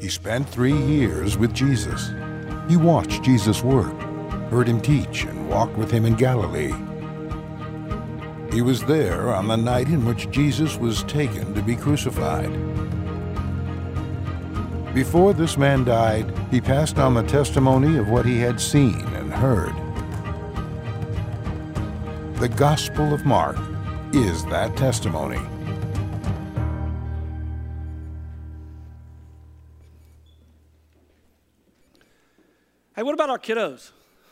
He spent 3 years with Jesus. He watched Jesus work, heard him teach, and walked with him in Galilee. He was there on the night in which Jesus was taken to be crucified. Before this man died, he passed on the testimony of what he had seen and heard. The Gospel of Mark is that testimony. Hey, what about our kiddos?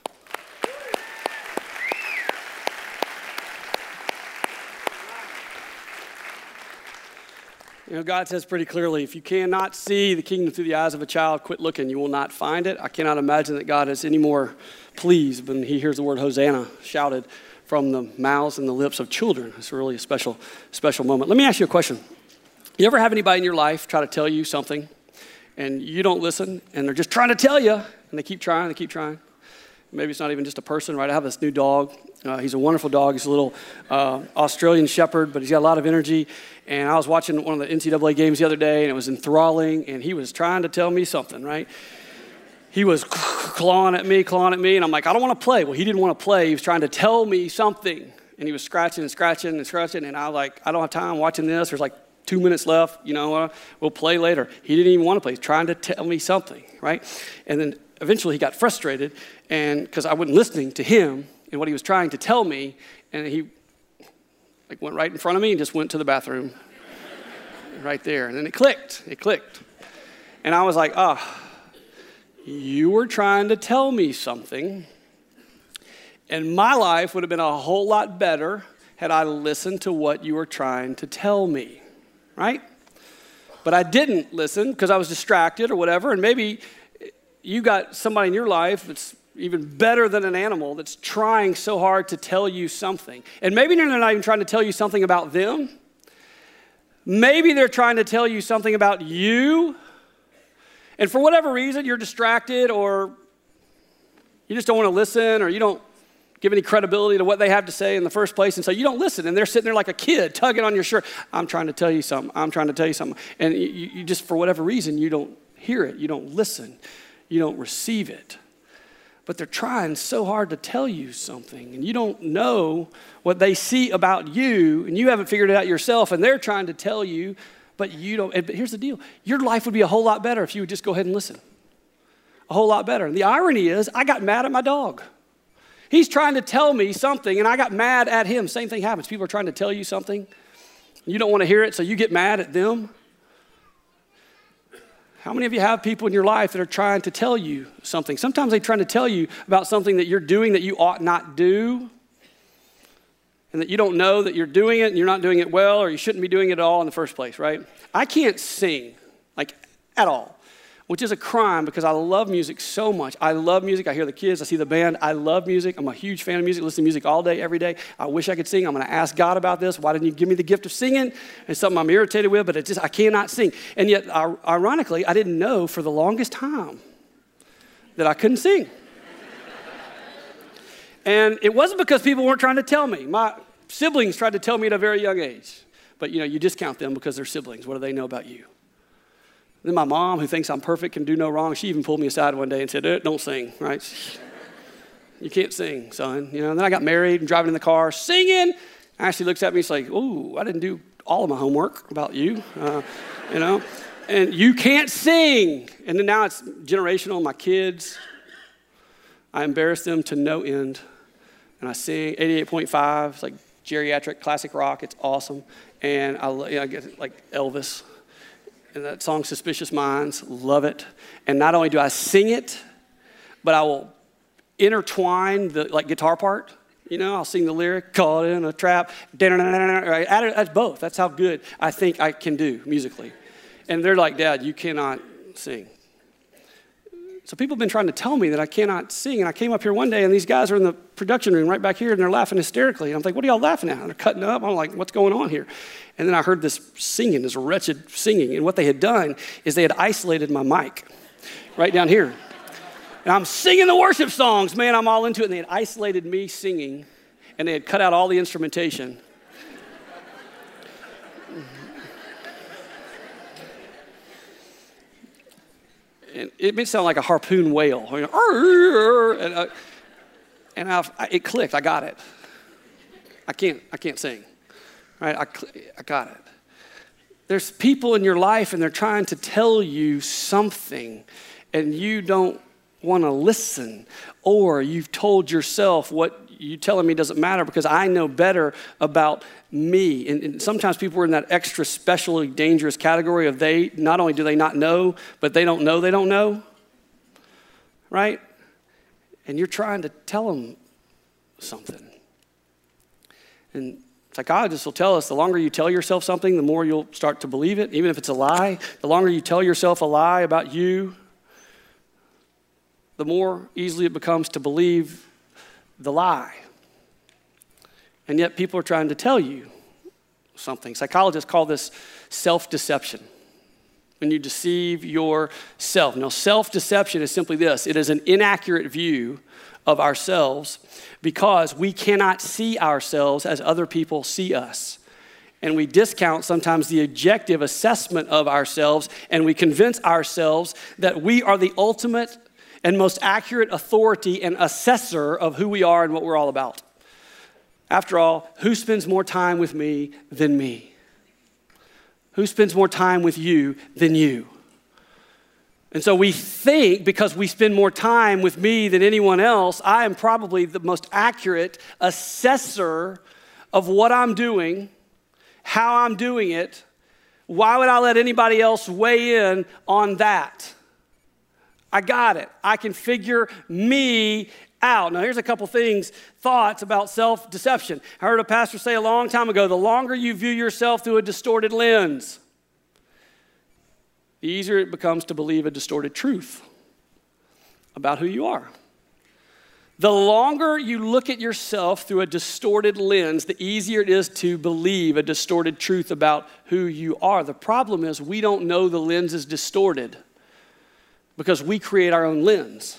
You know, God says pretty clearly, if you cannot see the kingdom through the eyes of a child, quit looking. You will not find it. I cannot imagine that God is any more pleased when he hears the word Hosanna shouted from the mouths and the lips of children. It's really a special moment. Let me ask you a question. You ever have anybody in your life try to tell you something and you don't listen and they're just trying to tell you and they keep trying? Maybe it's not even just a person, right? I have this new dog. He's a wonderful dog. He's a little Australian shepherd, but he's got a lot of energy. And I was watching one of the NCAA games the other day, and it was enthralling, and he was trying to tell me something, right? He was clawing at me, and I'm like, I don't want to play. Well, he didn't want to play. He was trying to tell me something, and he was scratching, and I was like, I don't have time watching this. There's like 2 minutes left. We'll play later. He didn't even want to play. He's trying to tell me something, right? And then eventually he got frustrated, and because I wasn't listening to him and what he was trying to tell me, and he went right in front of me and just went to the bathroom right there. And then it clicked. And I was like, you were trying to tell me something, and my life would have been a whole lot better had I listened to what you were trying to tell me, right? But I didn't listen because I was distracted or whatever, and maybe you got somebody in your life that's even better than an animal that's trying so hard to tell you something. And maybe they're not even trying to tell you something about them. Maybe they're trying to tell you something about you. And for whatever reason, you're distracted or you just don't want to listen or you don't give any credibility to what they have to say in the first place. And so you don't listen. And they're sitting there like a kid tugging on your shirt. I'm trying to tell you something. And you just, for whatever reason, you don't hear it. You don't listen. You don't receive it. But they're trying so hard to tell you something, and you don't know what they see about you, and you haven't figured it out yourself, and they're trying to tell you, but you don't. But here's the deal. Your life would be a whole lot better if you would just go ahead and listen. A whole lot better. And the irony is, I got mad at my dog. He's trying to tell me something, and I got mad at him. Same thing happens. People are trying to tell you something. You don't want to hear it, so you get mad at them. How many of you have people in your life that are trying to tell you something? Sometimes they're trying to tell you about something that you're doing that you ought not do, and that you don't know that you're doing it and you're not doing it well, or you shouldn't be doing it at all in the first place, right? I can't sing, at all, which is a crime because I love music so much. I love music. I hear the kids. I see the band. I love music. I'm a huge fan of music. Listen to music all day, every day. I wish I could sing. I'm going to ask God about this. Why didn't you give me the gift of singing? It's something I'm irritated with, but I cannot sing. And yet, ironically, I didn't know for the longest time that I couldn't sing. And it wasn't because people weren't trying to tell me. My siblings tried to tell me at a very young age. But, you discount them because they're siblings. What do they know about you? Then my mom, who thinks I'm perfect, can do no wrong, she even pulled me aside one day and said, don't sing, right? You can't sing, son. And then I got married and driving in the car, singing. Ashley looks at me, she's like, ooh, I didn't do all of my homework about you, and you can't sing. And then now it's generational. My kids, I embarrass them to no end. And I sing 88.5, it's like geriatric classic rock. It's awesome. And I get like Elvis. And that song, Suspicious Minds, love it. And not only do I sing it, but I will intertwine the guitar part. I'll sing the lyric, caught in a trap. Right? That's both. That's how good I think I can do musically. And they're like, Dad, you cannot sing. So people have been trying to tell me that I cannot sing. And I came up here one day, and these guys are in the production room right back here, and they're laughing hysterically. And I'm like, what are y'all laughing at? And they're cutting up. I'm like, what's going on here? And then I heard this singing, this wretched singing. And what they had done is they had isolated my mic right down here. And I'm singing the worship songs. Man, I'm all into it. And they had isolated me singing, and they had cut out all the instrumentation. and it may sound like a harpoon whale. You know, and it clicked. I got it. I can't sing. Right? I got it. There's people in your life and they're trying to tell you something and you don't want to listen, or you've told yourself what you telling me doesn't matter because I know better about me. And sometimes people are in that extra specially dangerous category of they not only do they not know, but they don't know, right? And you're trying to tell them something. And psychologists will tell us the longer you tell yourself something, the more you'll start to believe it, even if it's a lie. The longer you tell yourself a lie about you, the more easily it becomes to believe the lie. And yet people are trying to tell you something. Psychologists call this self-deception. When you deceive yourself. Now, self-deception is simply this. It is an inaccurate view of ourselves because we cannot see ourselves as other people see us. And we discount sometimes the objective assessment of ourselves, and we convince ourselves that we are the ultimate and most accurate authority and assessor of who we are and what we're all about. After all, who spends more time with me than me? Who spends more time with you than you? And so we think because we spend more time with me than anyone else, I am probably the most accurate assessor of what I'm doing, how I'm doing it. Why would I let anybody else weigh in on that? I got it. I can figure me out. Now, here's a couple thoughts about self-deception. I heard a pastor say a long time ago, the longer you view yourself through a distorted lens, the easier it becomes to believe a distorted truth about who you are. The longer you look at yourself through a distorted lens, the easier it is to believe a distorted truth about who you are. The problem is we don't know the lens is distorted because we create our own lens.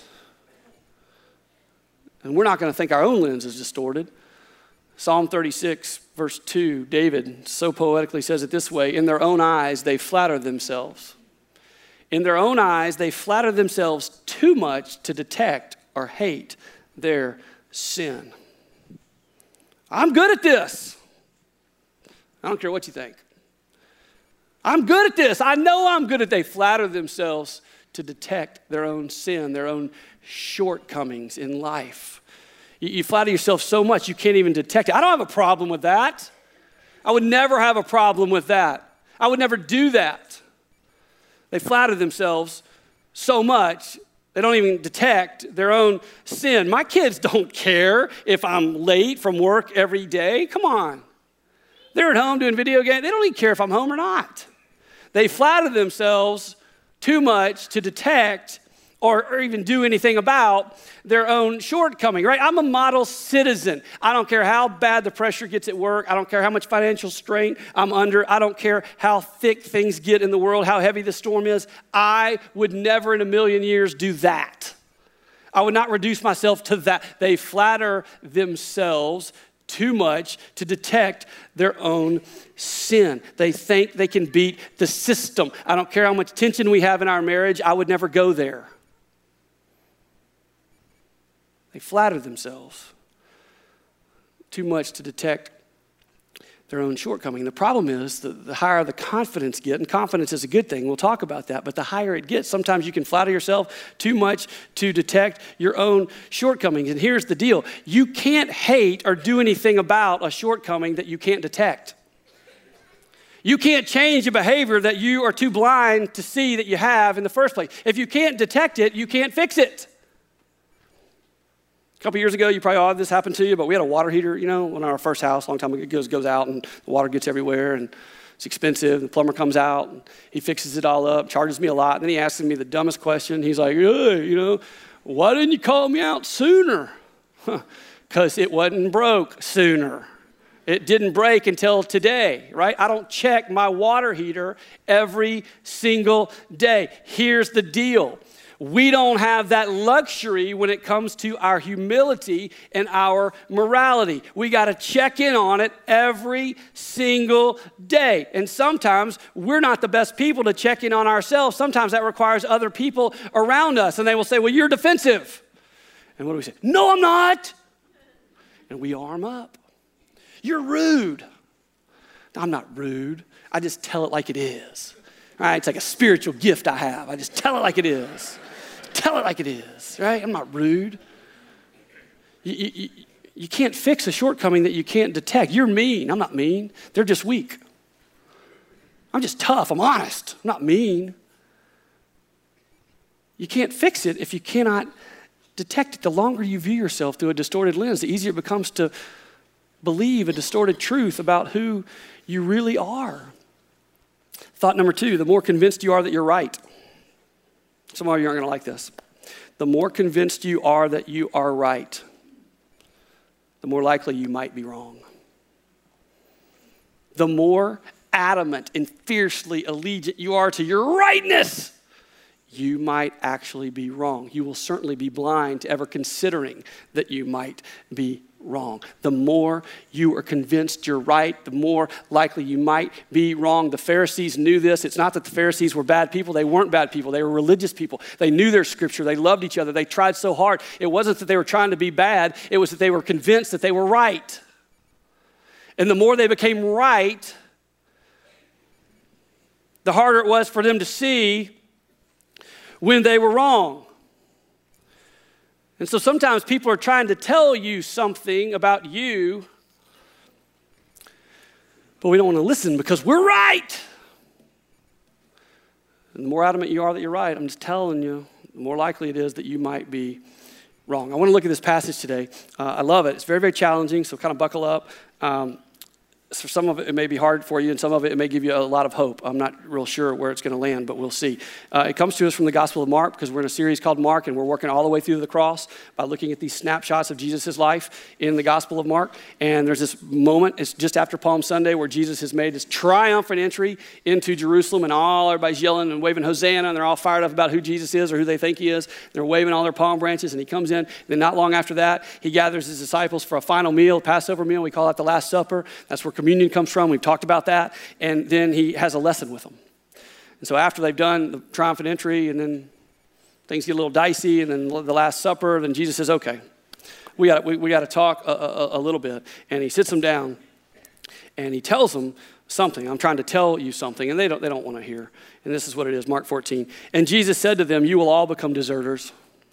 And we're not going to think our own lens is distorted. Psalm 36, verse 2, David so poetically says it this way, in their own eyes they flatter themselves. In their own eyes they flatter themselves too much to detect or hate their sin. I'm good at this. I don't care what you think. I'm good at this. I know I'm good at this. They flatter themselves to detect their own sin, their own shortcomings in life. You flatter yourself so much you can't even detect it. I don't have a problem with that. I would never have a problem with that. I would never do that. They flatter themselves so much they don't even detect their own sin. My kids don't care if I'm late from work every day. Come on. They're at home doing video games. They don't even care if I'm home or not. They flatter themselves too much to detect or even do anything about their own shortcoming, right? I'm a model citizen. I don't care how bad the pressure gets at work. I don't care how much financial strain I'm under. I don't care how thick things get in the world, how heavy the storm is. I would never in a million years do that. I would not reduce myself to that. They flatter themselves too much to detect their own sin. They think they can beat the system. I don't care how much tension we have in our marriage. I would never go there. They flatter themselves too much to detect their own shortcoming. The problem is the higher the confidence gets, and confidence is a good thing, we'll talk about that, but the higher it gets, sometimes you can flatter yourself too much to detect your own shortcomings. And here's the deal. You can't hate or do anything about a shortcoming that you can't detect. You can't change a behavior that you are too blind to see that you have in the first place. If you can't detect it, you can't fix it. A couple years ago, you probably had this happen to you, but we had a water heater, in our first house, a long time ago, it goes out and the water gets everywhere and it's expensive. The plumber comes out and he fixes it all up, charges me a lot. And then he asks me the dumbest question. He's like, hey, why didn't you call me out sooner? Because it wasn't broke sooner. It didn't break until today, right? I don't check my water heater every single day. Here's the deal. We don't have that luxury when it comes to our humility and our morality. We got to check in on it every single day. And sometimes we're not the best people to check in on ourselves. Sometimes that requires other people around us. And they will say, well, you're defensive. And what do we say? No, I'm not. And we arm up. You're rude. I'm not rude. I just tell it like it is. All right? It's like a spiritual gift I have. I just tell it like it is. Tell it like it is, right? I'm not rude. You can't fix a shortcoming that you can't detect. You're mean. I'm not mean. They're just weak. I'm just tough. I'm honest. I'm not mean. You can't fix it if you cannot detect it. The longer you view yourself through a distorted lens, the easier it becomes to believe a distorted truth about who you really are. Thought number 2, the more convinced you are that you're right. Some of you aren't going to like this. The more convinced you are that you are right, the more likely you might be wrong. The more adamant and fiercely allegiant you are to your rightness, you might actually be wrong. You will certainly be blind to ever considering that you might be wrong. The more you are convinced you're right, the more likely you might be wrong. The Pharisees knew this. It's not that the Pharisees were bad people. They weren't bad people. They were religious people. They knew their scripture. They loved each other. They tried so hard. It wasn't that they were trying to be bad. It was that they were convinced that they were right. And the more they became right, the harder it was for them to see when they were wrong. And so sometimes people are trying to tell you something about you, but we don't want to listen because we're right. And the more adamant you are that you're right, I'm just telling you, the more likely it is that you might be wrong. I want to look at this passage today. I love it. It's very, very challenging, so kind of buckle up. So some of it may be hard for you, and some of it may give you a lot of hope. I'm not real sure where it's going to land, but we'll see. It comes to us from the Gospel of Mark because we're in a series called Mark, and we're working all the way through the cross by looking at these snapshots of Jesus' life in the Gospel of Mark. And there's this moment, it's just after Palm Sunday, where Jesus has made his triumphant entry into Jerusalem, and everybody's yelling and waving Hosanna, and they're all fired up about who Jesus is or who they think he is. They're waving all their palm branches, and he comes in. And then not long after that, he gathers his disciples for a final meal, a Passover meal. We call that the Last Supper. That's where communion comes from. We've talked about that. And then he has a lesson with them. And so after they've done the triumphant entry and then things get a little dicey and then the Last Supper, then Jesus says, okay, we got to talk a little bit. And he sits them down and he tells them something. I'm trying to tell you something. And they don't want to hear. And this is what it is, Mark 14. And Jesus said to them, you will all become deserters.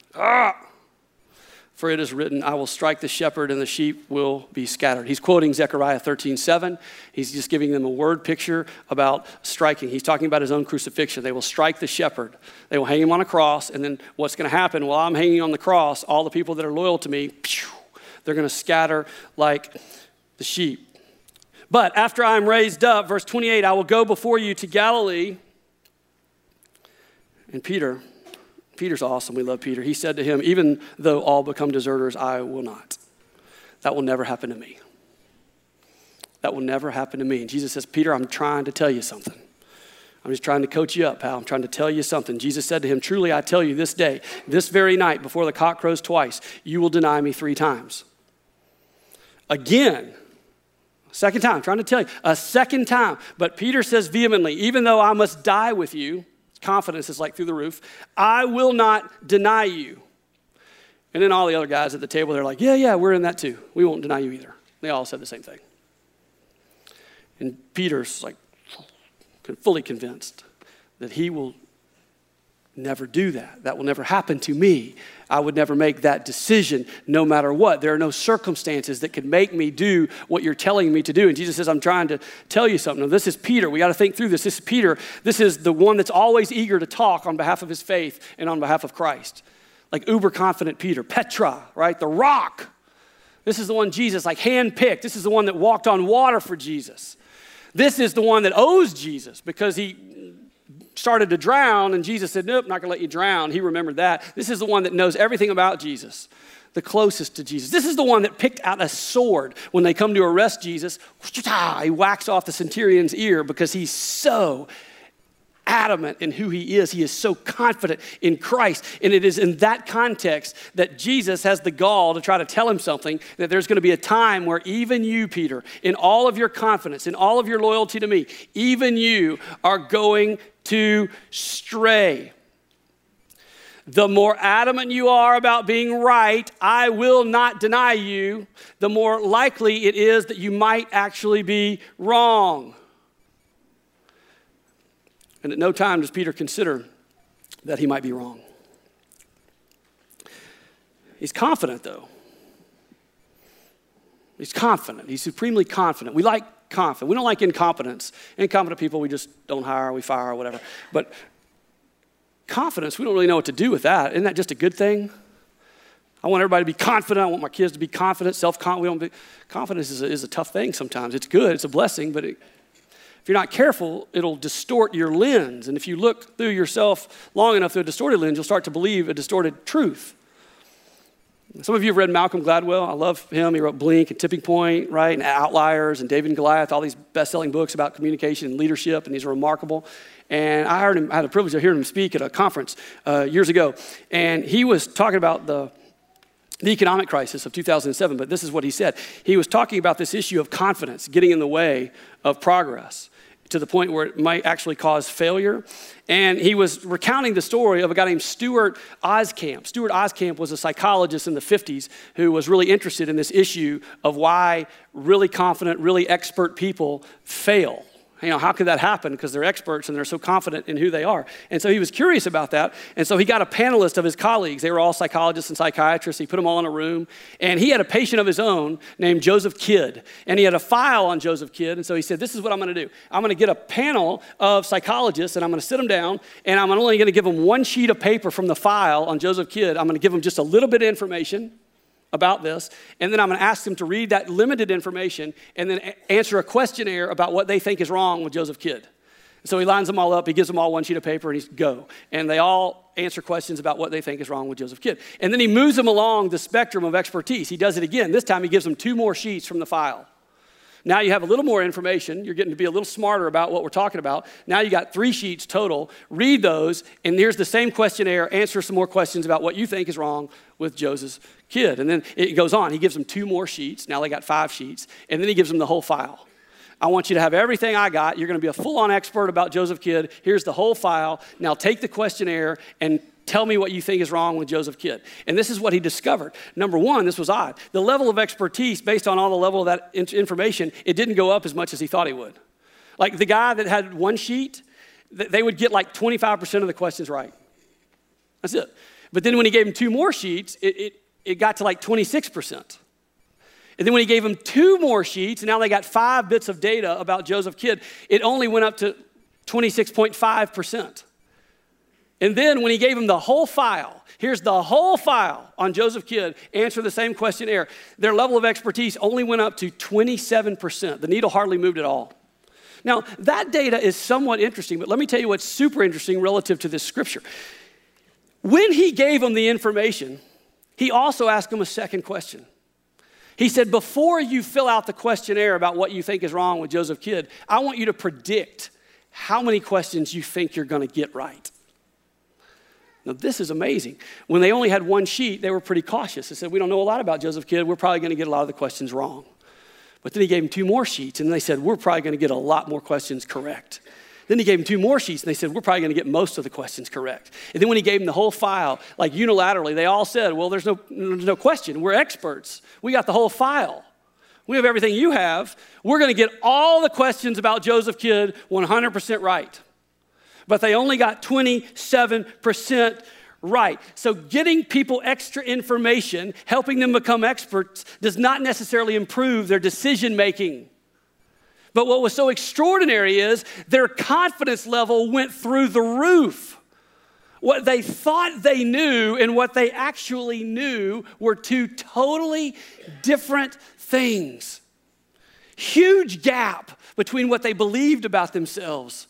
For it is written, I will strike the shepherd and the sheep will be scattered. He's quoting Zechariah 13:7. He's just giving them a word picture about striking. He's talking about his own crucifixion. They will strike the shepherd. They will hang him on a cross. And then what's going to happen? While I'm hanging on the cross, all the people that are loyal to me, they're going to scatter like the sheep. But after I'm raised up, verse 28, I will go before you to Galilee. And Peter's awesome. We love Peter. He said to him, even though all become deserters, I will not. That will never happen to me. That will never happen to me. And Jesus says, Peter, I'm trying to tell you something. I'm just trying to coach you up, pal. I'm trying to tell you something. Jesus said to him, truly, I tell you this day, this very night, before the cock crows twice, you will deny me 3 times. Again, second time, I'm trying to tell you, a second time. But Peter says vehemently, even though I must die with you, confidence is like through the roof, I will not deny you. And then all the other guys at the table, they're like, yeah, we're in that too. We won't deny you either. They all said the same thing. And Peter's like fully convinced that he will never do that. That will never happen to me. I would never make that decision no matter what. There are no circumstances that could make me do what you're telling me to do. And Jesus says, I'm trying to tell you something. Now, this is Peter. We got to think through this. This is Peter. This is the one that's always eager to talk on behalf of his faith and on behalf of Christ. Like uber confident Peter. Petra, right? The rock. This is the one Jesus like handpicked. This is the one that walked on water for Jesus. This is the one that owes Jesus because he started to drown, and Jesus said, nope, not going to let you drown. He remembered that. This is the one that knows everything about Jesus, the closest to Jesus. This is the one that picked out a sword when they come to arrest Jesus. He whacks off the centurion's ear because he's so adamant in who he is. He is so confident in Christ. And it is in that context that Jesus has the gall to try to tell him something, that there's going to be a time where even you, Peter, in all of your confidence, in all of your loyalty to me, even you are going to stray. The more adamant you are about being right, I will not deny you, the more likely it is that you might actually be wrong. And at no time does Peter consider that he might be wrong. He's confident, though. He's confident. He's supremely confident. We like confidence. We don't like incompetence. Incompetent people we just don't hire, we fire, or whatever. But confidence, we don't really know what to do with that. Isn't that just a good thing? I want everybody to be confident. I want my kids to be confident, self-confident. Confidence is a tough thing sometimes. It's good. It's a blessing, but if you're not careful, it'll distort your lens. And if you look through yourself long enough through a distorted lens, you'll start to believe a distorted truth. Some of you have read Malcolm Gladwell. I love him. He wrote Blink and Tipping Point, right? And Outliers and David and Goliath, all these best-selling books about communication and leadership, and these are remarkable. And I had the privilege of hearing him speak at a conference years ago. And he was talking about the economic crisis of 2007, but this is what he said. He was talking about this issue of confidence getting in the way of progress, to the point where it might actually cause failure. And he was recounting the story of a guy named Stuart Oskamp. Stuart Oskamp was a psychologist in the 50s who was really interested in this issue of why really confident, really expert people fail. You know, how could that happen? Because they're experts and they're so confident in who they are. And so he was curious about that. And so he got a panelist of his colleagues. They were all psychologists and psychiatrists. He put them all in a room. And he had a patient of his own named Joseph Kidd. And he had a file on Joseph Kidd. And so he said, this is what I'm going to do. I'm going to get a panel of psychologists and I'm going to sit them down. And I'm only going to give them one sheet of paper from the file on Joseph Kidd. I'm going to give them just a little bit of information about this, and then I'm going to ask them to read that limited information and then answer a questionnaire about what they think is wrong with Joseph Kidd. So he lines them all up, he gives them all one sheet of paper, and he's go. And they all answer questions about what they think is wrong with Joseph Kidd. And then he moves them along the spectrum of expertise. He does it again. This time he gives them 2 more sheets from the file. Now you have a little more information. You're getting to be a little smarter about what we're talking about. Now you got 3 sheets total. Read those, and here's the same questionnaire. Answer some more questions about what you think is wrong with Joseph Kidd. And then it goes on. He gives them 2 more sheets. Now they got 5 sheets. And then he gives them the whole file. I want you to have everything I got. You're going to be a full-on expert about Joseph Kidd. Here's the whole file. Now take the questionnaire and tell me what you think is wrong with Joseph Kidd. And this is what he discovered. Number one, this was odd. The level of expertise, based on all the level of that information, it didn't go up as much as he thought he would. Like the guy that had 1 sheet, they would get like 25% of the questions right. That's it. But then when he gave him 2 more sheets, it got to like 26%. And then when he gave them 2 more sheets, and now they got 5 bits of data about Joseph Kidd, it only went up to 26.5%. And then when he gave him the whole file, here's the whole file on Joseph Kidd, answer the same questionnaire, their level of expertise only went up to 27%. The needle hardly moved at all. Now, that data is somewhat interesting, but let me tell you what's super interesting relative to this scripture. When he gave them the information, he also asked them a second question. He said, before you fill out the questionnaire about what you think is wrong with Joseph Kidd, I want you to predict how many questions you think you're going to get right. Now, this is amazing. When they only had 1 sheet, they were pretty cautious. They said, we don't know a lot about Joseph Kidd. We're probably going to get a lot of the questions wrong. But then he gave them 2 more sheets, and they said, we're probably going to get a lot more questions correct. Then he gave them 2 more sheets, and they said, we're probably going to get most of the questions correct. And then when he gave them the whole file, like unilaterally, they all said, well, there's no question. We're experts. We got the whole file. We have everything you have. We're going to get all the questions about Joseph Kidd 100% right. But they only got 27% right. So getting people extra information, helping them become experts, does not necessarily improve their decision making. But what was so extraordinary is their confidence level went through the roof. What they thought they knew and what they actually knew were 2 totally different things. Huge gap between what they believed about themselves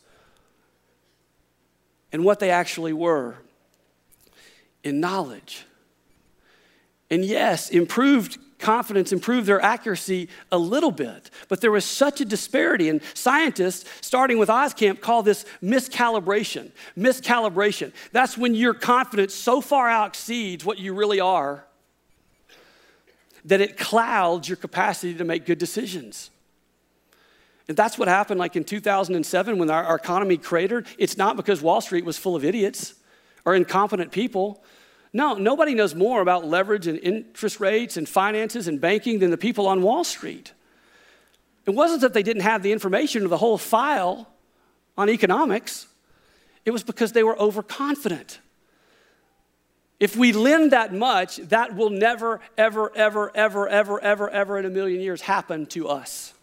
and what they actually were in knowledge. And yes, improved confidence improved their accuracy a little bit. But there was such a disparity, and scientists, starting with Ozcamp, call this miscalibration. Miscalibration. That's when your confidence so far exceeds what you really are that it clouds your capacity to make good decisions. And that's what happened like in 2007 when our economy cratered. It's not because Wall Street was full of idiots or incompetent people. No, nobody knows more about leverage and interest rates and finances and banking than the people on Wall Street. It wasn't that they didn't have the information or the whole file on economics. It was because they were overconfident. If we lend that much, that will never, ever, ever, ever, ever, ever, ever in a million years happen to us.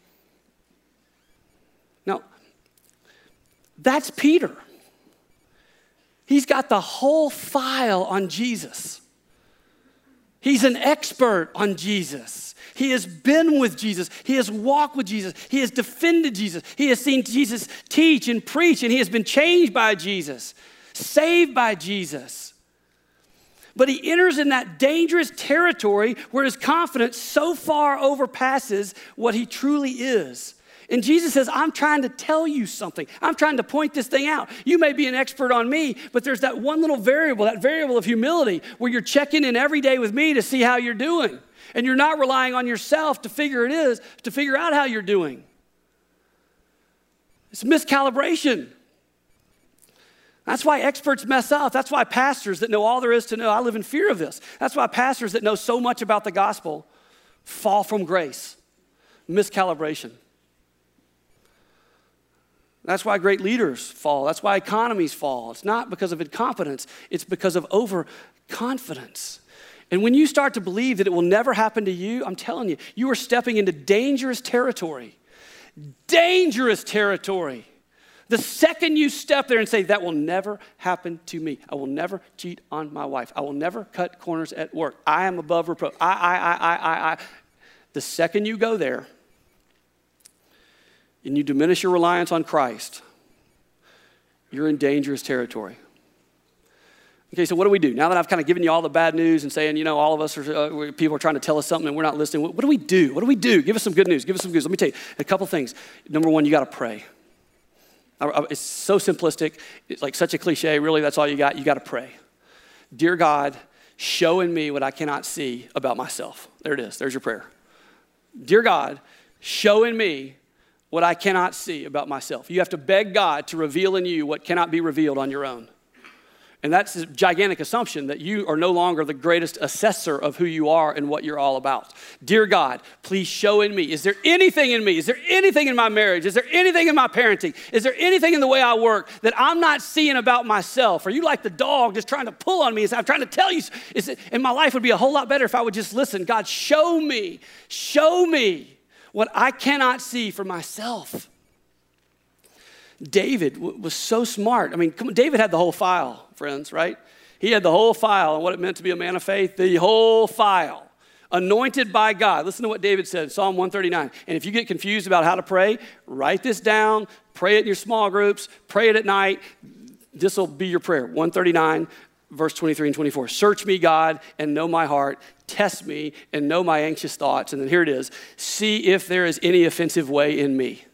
Now, that's Peter. He's got the whole file on Jesus. He's an expert on Jesus. He has been with Jesus. He has walked with Jesus. He has defended Jesus. He has seen Jesus teach and preach, and he has been changed by Jesus, saved by Jesus. But he enters in that dangerous territory where his confidence so far overpasses what he truly is. And Jesus says, I'm trying to tell you something. I'm trying to point this thing out. You may be an expert on me, but there's that one little variable, that variable of humility, where you're checking in every day with me to see how you're doing. And you're not relying on yourself to figure out how you're doing. It's miscalibration. That's why experts mess up. That's why pastors that know all there is to know, I live in fear of this. That's why pastors that know so much about the gospel fall from grace. Miscalibration. That's why great leaders fall. That's why economies fall. It's not because of incompetence. It's because of overconfidence. And when you start to believe that it will never happen to you, I'm telling you, you are stepping into dangerous territory. Dangerous territory. The second you step there and say, that will never happen to me. I will never cheat on my wife. I will never cut corners at work. I am above reproach. The second you go there and you diminish your reliance on Christ, you're in dangerous territory. Okay, so what do we do? Now that I've kind of given you all the bad news and saying, you know, all of us are, people are trying to tell us something and we're not listening. What do we do? What do we do? Give us some good news. Give us some good news. Let me tell you a couple things. Number one, you got to pray. It's so simplistic. It's like such a cliche. Really, that's all you got. You got to pray. Dear God, show in me what I cannot see about myself. There it is. There's your prayer. Dear God, show in me what I cannot see about myself. You have to beg God to reveal in you what cannot be revealed on your own. And that's a gigantic assumption that you are no longer the greatest assessor of who you are and what you're all about. Dear God, please show in me. Is there anything in me? Is there anything in my marriage? Is there anything in my parenting? Is there anything in the way I work that I'm not seeing about myself? Are you like the dog just trying to pull on me? I'm trying to tell you. And my life would be a whole lot better if I would just listen. God, show me what I cannot see for myself. David was so smart. I mean, David had the whole file, friends, right? He had the whole file on what it meant to be a man of faith, the whole file. Anointed by God. Listen to what David said, Psalm 139. And if you get confused about how to pray, write this down, pray it in your small groups, pray it at night. This will be your prayer. 139, verse 23 and 24. Search me, God, and know my heart. Test me and know my anxious thoughts. And then here it is. See if there is any offensive way in me.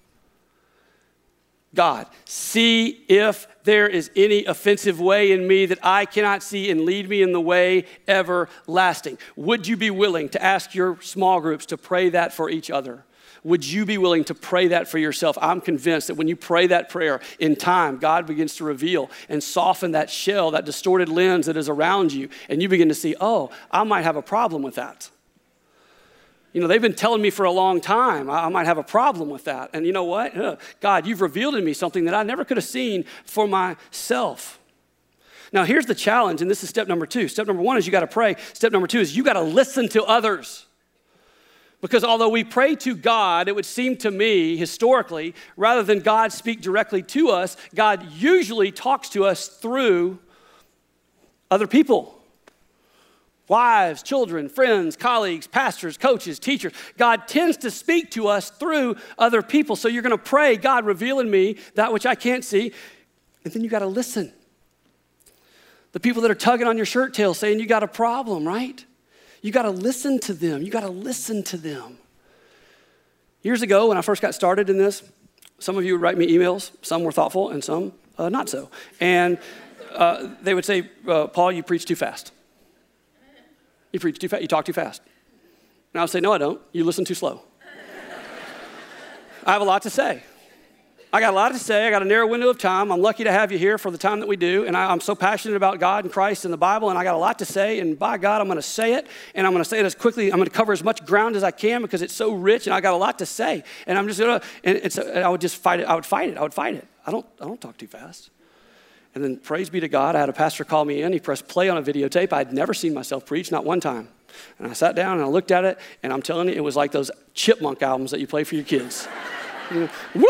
God, see if there is any offensive way in me that I cannot see and lead me in the way everlasting. Would you be willing to ask your small groups to pray that for each other? Would you be willing to pray that for yourself? I'm convinced that when you pray that prayer, in time, God begins to reveal and soften that shell, that distorted lens that is around you, and you begin to see, oh, I might have a problem with that. You know, they've been telling me for a long time, I might have a problem with that. And you know what? God, you've revealed in me something that I never could have seen for myself. Now, here's the challenge, and this is step number 2. Step number 1 is you got to pray. Step number 2 is you got to listen to others. Because although we pray to God, it would seem to me, historically, rather than God speak directly to us, God usually talks to us through other people. Wives, children, friends, colleagues, pastors, coaches, teachers. God tends to speak to us through other people. So you're going to pray, God, reveal in me that which I can't see. And then you got to listen. The people that are tugging on your shirt tail saying you got a problem, right? You got to listen to them. You got to listen to them. Years ago, when I first got started in this, some of you would write me emails. Some were thoughtful and some not so. And they would say, Paul, you preach too fast. You preach too fast. You talk too fast. And I would say, no, I don't. You listen too slow. I have a lot to say. I got a lot to say. I got a narrow window of time. I'm lucky to have you here for the time that we do. And I'm so passionate about God and Christ and the Bible, and I got a lot to say. And by God, I'm going to say it. And I'm going to say it as quickly. I'm going to cover as much ground as I can because it's so rich, and I got a lot to say. And I'm just going to, and I would just fight it. I would fight it. I don't talk too fast. And then praise be to God, I had a pastor call me in. He pressed play on a videotape. I'd never seen myself preach, not one time. And I sat down and I looked at it, and I'm telling you, it was like those Chipmunk albums that you play for your kids. It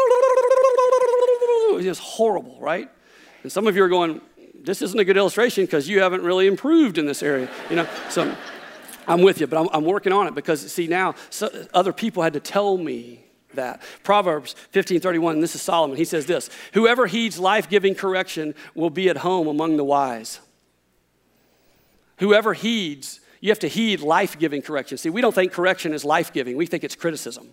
was just horrible, right? And some of you are going, this isn't a good illustration because you haven't really improved in this area. So I'm with you, but I'm working on it because, see, now other people had to tell me that. Proverbs 15:31, and this is Solomon. He says this, whoever heeds life-giving correction will be at home among the wise. Whoever heeds, you have to heed life-giving correction. See, we don't think correction is life-giving. We think it's criticism.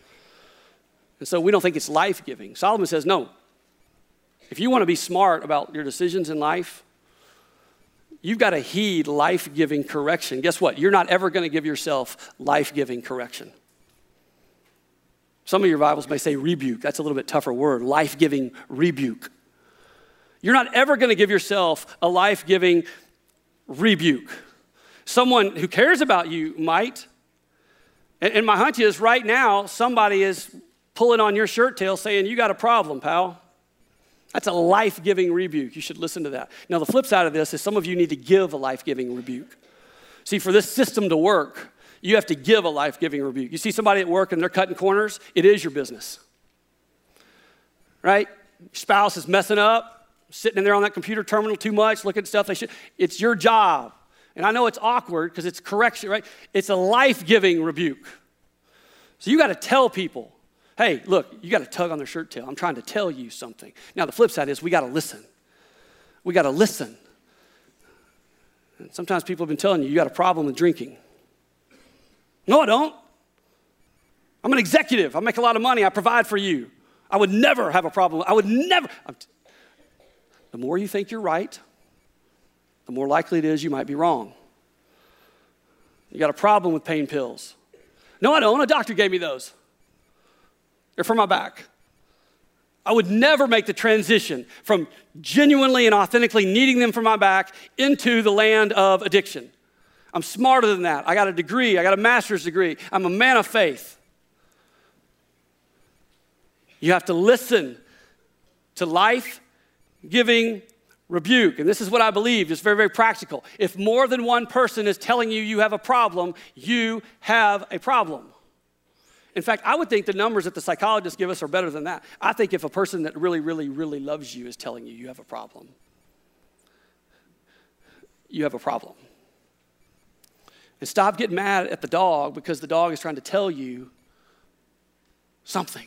And so we don't think it's life-giving. Solomon says, no. If you want to be smart about your decisions in life, you've got to heed life-giving correction. Guess what? You're not ever going to give yourself life-giving correction. Some of your Bibles may say rebuke. That's a little bit tougher word, life-giving rebuke. You're not ever going to give yourself a life-giving rebuke. Someone who cares about you might. And my hunch is right now, somebody is pulling on your shirt tail saying, you got a problem, pal. That's a life-giving rebuke. You should listen to that. Now, the flip side of this is some of you need to give a life-giving rebuke. See, for this system to work, you have to give a life-giving rebuke. You see somebody at work and they're cutting corners, it is your business. Right? Your spouse is messing up, sitting in there on that computer terminal too much, looking at stuff they should. It's your job. And I know it's awkward because it's correction, right? It's a life-giving rebuke. So you got to tell people, hey, look, you got to tug on their shirt tail. I'm trying to tell you something. Now, the flip side is we got to listen. We got to listen. And sometimes people have been telling you, you got a problem with drinking. No, I don't. I'm an executive. I make a lot of money. I provide for you. I would never have a problem. I would never. The more you think you're right, the more likely it is you might be wrong. You got a problem with pain pills. No, I don't. A doctor gave me those. They're for my back. I would never make the transition from genuinely and authentically needing them for my back into the land of addiction. I'm smarter than that. I got a degree. I got a master's degree. I'm a man of faith. You have to listen to life-giving rebuke. And this is what I believe. It's very, very practical. If more than one person is telling you you have a problem, you have a problem. In fact, I would think the numbers that the psychologists give us are better than that. I think if a person that really, really, really loves you is telling you you have a problem, you have a problem. And stop getting mad at the dog because the dog is trying to tell you something.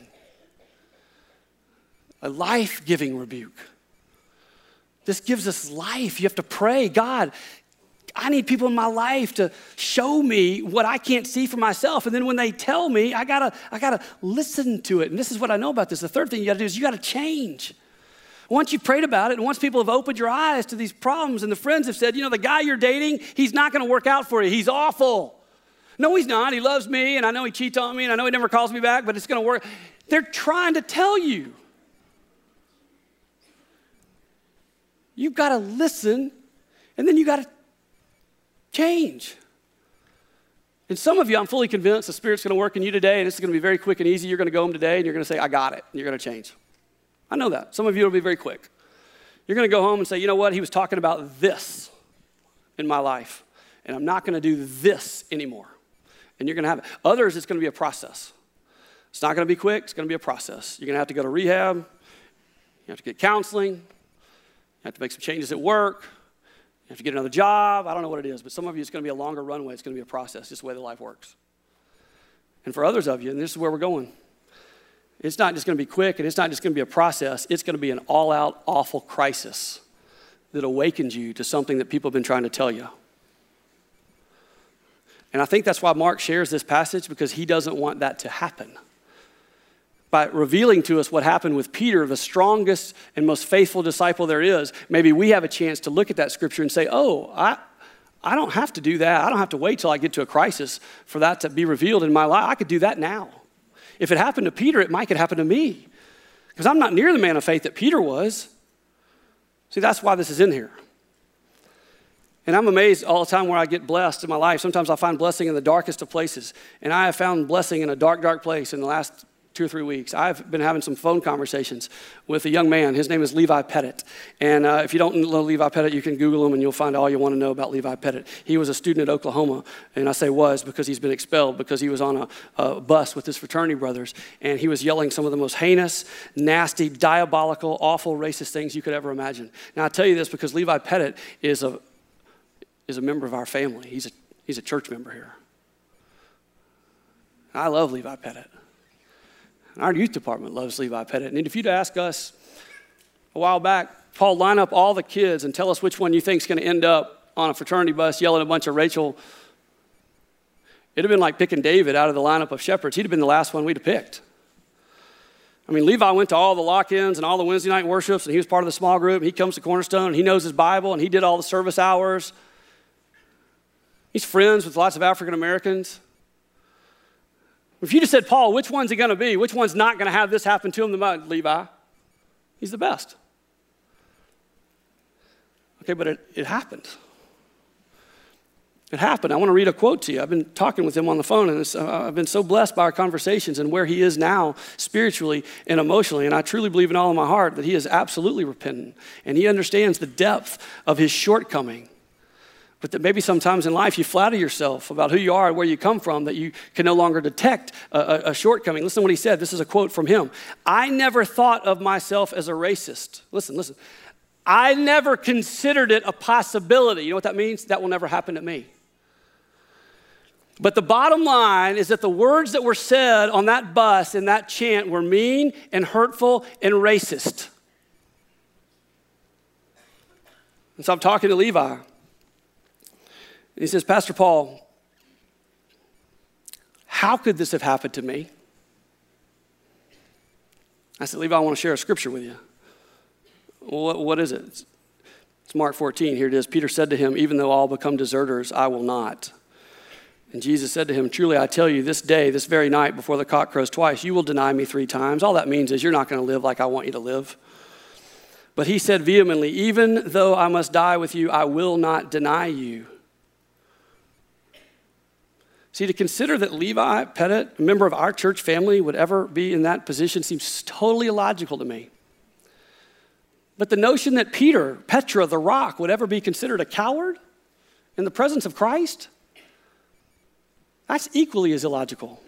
A life-giving rebuke. This gives us life. You have to pray, God, I need people in my life to show me what I can't see for myself. And then when they tell me, I gotta listen to it. And this is what I know about this. The third thing you gotta do is you gotta change. Once you've prayed about it, and once people have opened your eyes to these problems, and the friends have said, the guy you're dating, he's not gonna work out for you. He's awful. No, he's not. He loves me, and I know he cheats on me, and I know he never calls me back, but it's gonna work. They're trying to tell you. You've gotta listen, and then you gotta change. And some of you, I'm fully convinced the Spirit's gonna work in you today, and this is gonna be very quick and easy. You're gonna go home today, and you're gonna say, I got it, and you're gonna change. I know that. Some of you will be very quick. You're going to go home and say, you know what? He was talking about this in my life, and I'm not going to do this anymore. And you're going to have it. Others, it's going to be a process. It's not going to be quick. It's going to be a process. You're going to have to go to rehab. You have to get counseling. You have to make some changes at work. You have to get another job. I don't know what it is, but some of you, it's going to be a longer runway. It's going to be a process, just the way the life works. And for others of you, and this is where we're going, it's not just going to be quick, and it's not just going to be a process. It's going to be an all-out, awful crisis that awakens you to something that people have been trying to tell you. And I think that's why Mark shares this passage, because he doesn't want that to happen. By revealing to us what happened with Peter, the strongest and most faithful disciple there is, maybe we have a chance to look at that scripture and say, oh, I don't have to do that. I don't have to wait till I get to a crisis for that to be revealed in my life. I could do that now. If it happened to Peter, it might could happen to me, because I'm not near the man of faith that Peter was. See, that's why this is in here. And I'm amazed all the time where I get blessed in my life. Sometimes I find blessing in the darkest of places. And I have found blessing in a dark, dark place in the last 2 or 3 weeks. I've been having some phone conversations with a young man. His name is Levi Pettit. And if you don't know Levi Pettit, you can Google him and you'll find all you want to know about Levi Pettit. He was a student at Oklahoma. And I say was because he's been expelled, because he was on a bus with his fraternity brothers. And he was yelling some of the most heinous, nasty, diabolical, awful, racist things you could ever imagine. Now I tell you this because Levi Pettit is a member of our family. He's a church member here. I love Levi Pettit. And our youth department loves Levi Pettit. And if you'd ask us a while back, Paul, line up all the kids and tell us which one you think is going to end up on a fraternity bus yelling a bunch of Rachel, it'd have been like picking David out of the lineup of shepherds. He'd have been the last one we'd have picked. I mean, Levi went to all the lock-ins and all the Wednesday night worships, and he was part of the small group. He comes to Cornerstone, and he knows his Bible, and he did all the service hours. He's friends with lots of African Americans. If you just said, Paul, which one's it going to be? Which one's not going to have this happen to him the most? Levi. He's the best. Okay, but it happened. It happened. I want to read a quote to you. I've been talking with him on the phone, and I've been so blessed by our conversations and where he is now spiritually and emotionally. And I truly believe in all of my heart that he is absolutely repentant, and he understands the depth of his shortcoming. But that maybe sometimes in life you flatter yourself about who you are and where you come from, that you can no longer detect a shortcoming. Listen to what he said. This is a quote from him. I never thought of myself as a racist. Listen. I never considered it a possibility. You know what that means? That will never happen to me. But the bottom line is that the words that were said on that bus in that chant were mean and hurtful and racist. And so I'm talking to Levi. He says, Pastor Paul, how could this have happened to me? I said, Levi, I want to share a scripture with you. What is it? It's Mark 14. Here it is. Peter said to him, even though all become deserters, I will not. And Jesus said to him, truly, I tell you, this day, this very night, before the cock crows twice, you will deny me 3 times. All that means is you're not going to live like I want you to live. But he said vehemently, even though I must die with you, I will not deny you. See, to consider that Levi Pettit, a member of our church family, would ever be in that position seems totally illogical to me. But the notion that Petra, the rock, would ever be considered a coward in the presence of Christ, that's equally as illogical.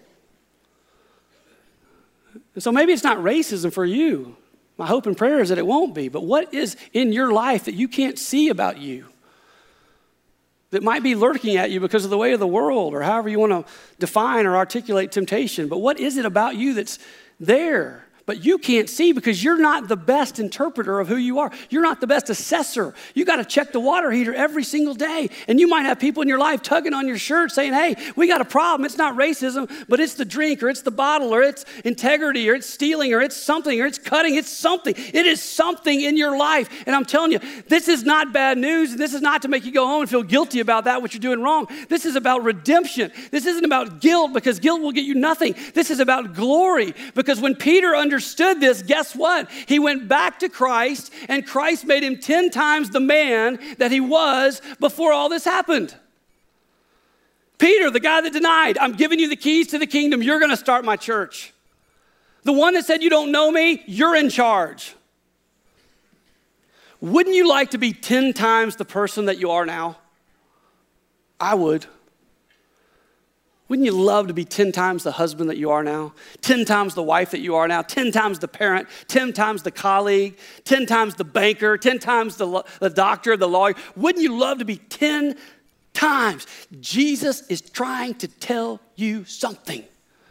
And so maybe it's not racism for you. My hope and prayer is that it won't be. But what is in your life that you can't see about you, that might be lurking at you because of the way of the world, or however you want to define or articulate temptation? But what is it about you that's there, but you can't see because you're not the best interpreter of who you are? You're not the best assessor. You got to check the water heater every single day. And you might have people in your life tugging on your shirt saying, hey, we got a problem. It's not racism, but it's the drink, or it's the bottle, or it's integrity, or it's stealing, or it's something, or it's cutting. It's something. It is something in your life. And I'm telling you, this is not bad news. This is not to make you go home and feel guilty about that, what you're doing wrong. This is about redemption. This isn't about guilt, because guilt will get you nothing. This is about glory, because when Peter understood this, guess what? He went back to Christ, and Christ made him 10 times the man that he was before all this happened. Peter, the guy that denied, I'm giving you the keys to the kingdom. You're going to start my church. The one that said, you don't know me, you're in charge. Wouldn't you like to be 10 times the person that you are now? I would. Wouldn't you love to be 10 times the husband that you are now? 10 times the wife that you are now? 10 times the parent? 10 times the colleague? 10 times the banker? 10 times the doctor, the lawyer? Wouldn't you love to be 10 times? Jesus is trying to tell you something.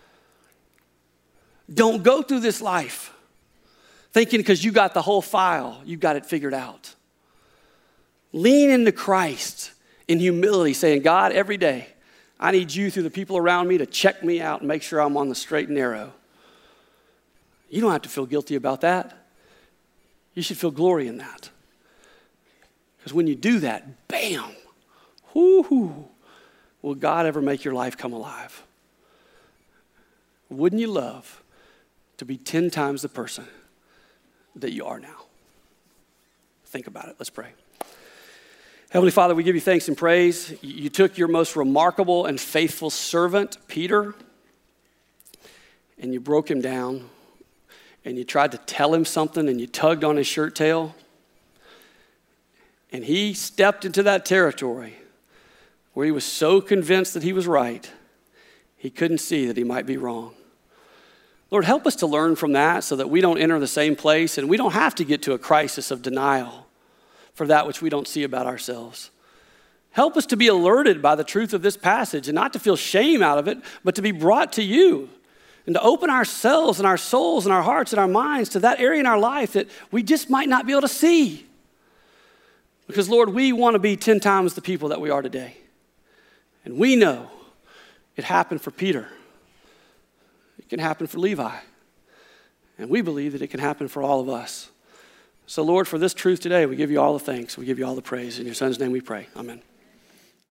Don't go through this life thinking because you got the whole file, you got it figured out. Lean into Christ in humility, saying, God, every day, I need you through the people around me to check me out and make sure I'm on the straight and narrow. You don't have to feel guilty about that. You should feel glory in that. Because when you do that, bam, whoo-hoo, will God ever make your life come alive? Wouldn't you love to be 10 times the person that you are now? Think about it. Let's pray. Heavenly Father, we give you thanks and praise. You took your most remarkable and faithful servant, Peter, and you broke him down, and you tried to tell him something, and you tugged on his shirt tail, and he stepped into that territory where he was so convinced that he was right, he couldn't see that he might be wrong. Lord, help us to learn from that so that we don't enter the same place, and we don't have to get to a crisis of denial for that which we don't see about ourselves. Help us to be alerted by the truth of this passage and not to feel shame out of it, but to be brought to you and to open ourselves and our souls and our hearts and our minds to that area in our life that we just might not be able to see. Because, Lord, we want to be 10 times the people that we are today. And we know it happened for Peter. It can happen for Levi. And we believe that it can happen for all of us. So, Lord, for this truth today, we give you all the thanks. We give you all the praise. In your Son's name we pray. Amen.